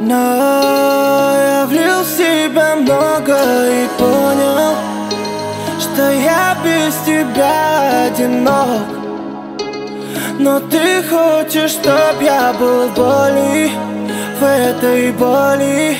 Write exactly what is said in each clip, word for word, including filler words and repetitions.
Но я влил в себя много и понял, что я без тебя одинок. Но ты хочешь, чтоб я был в боли, в этой боли.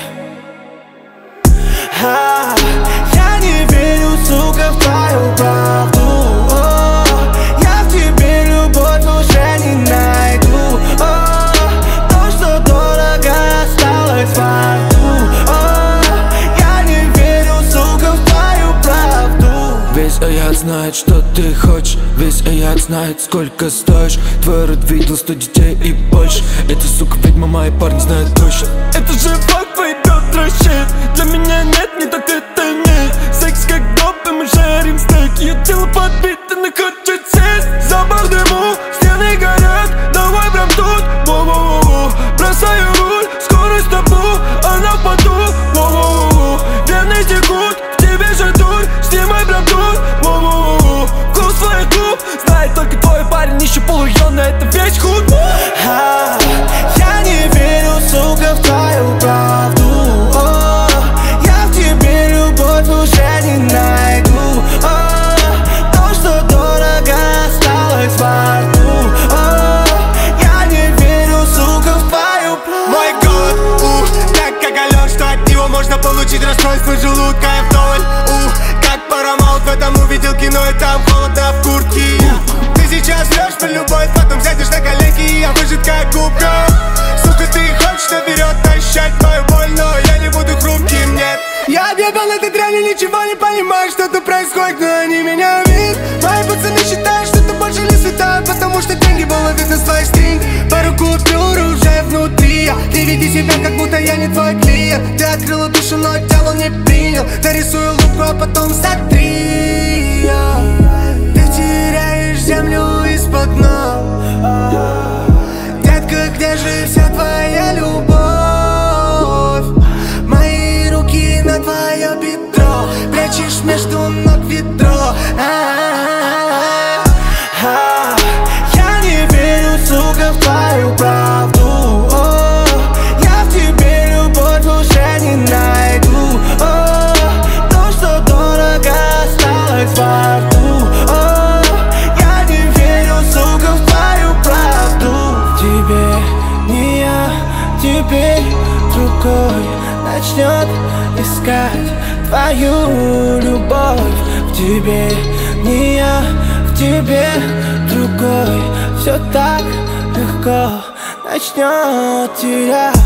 а, Я не верю, сука, в твою правду. О, я в тебе любовь уже не найду. О, то, что дорого, осталось во рту. О, я не верю, сука, в твою правду. Весь Аяд знает, что ты хочешь. Весь Аяд знает, сколько стоишь. Твой род видел сто детей и больше. Эта сука ведьма, мои парни знают точно. Это же факт, твои бедра щит. Для меня нет, не так это нет. Секс как доп, и мы жарим стейк. Ее тело подбито, она хочет сесть. Запах дыму, стены горят. Давай прям тут, воу-воу-воу. Бросаю руль, скорость табу. Она в поту, воу-воу-воу. Вены текут, в тебе же дурь. Снимай прям тут, воу-воу-воу. Вкус твоих губ знает только твой парень. Еще полуённый, это весь худ. а, Я не верю, сука, в твою правду. О, я в тебе любовь уже не найду. О, то, что дорого, осталось во рту. О, я не верю, сука, в твою правду. Мой год, ух, так как оголен, что от него можно получить расстройство желудка и вдоль. Ух, как Paramount в этом увидел кино, и там холодно в куртке. Ты сейчас врешь про любовь, потом сядешь на коленки, и я выжат как губка. Сука, ты хочешь наперед тащать твою боль, но я не буду хрупким, нет. Я объебан этой дряни, ничего не понимаю, что-то происходит, но они меня видят. Мои пацаны считают, что ты больше не святая, потому что деньги было видно с твоих стринг. Пару купюр уже внутри, ты веди себя, как будто я не твой клиент. Ты открыла душу, но тело не принял. Нарисую луку, а потом сотри. Ты теряешь землю из-под ног. Детка, где же вся твоя любовь? Мои руки на твое бедро, прячешь между ног ведро. а, Я не верю, сука, в твою правду. О, я в тебе любовь уже не найду. О, то, что дорого, осталось во рту. О, я не верю, сука, в твою правду. В тебе не я, теперь другой начнет искать твою любовь. В тебе не я, в тебе другой. Все так легко начнет терять.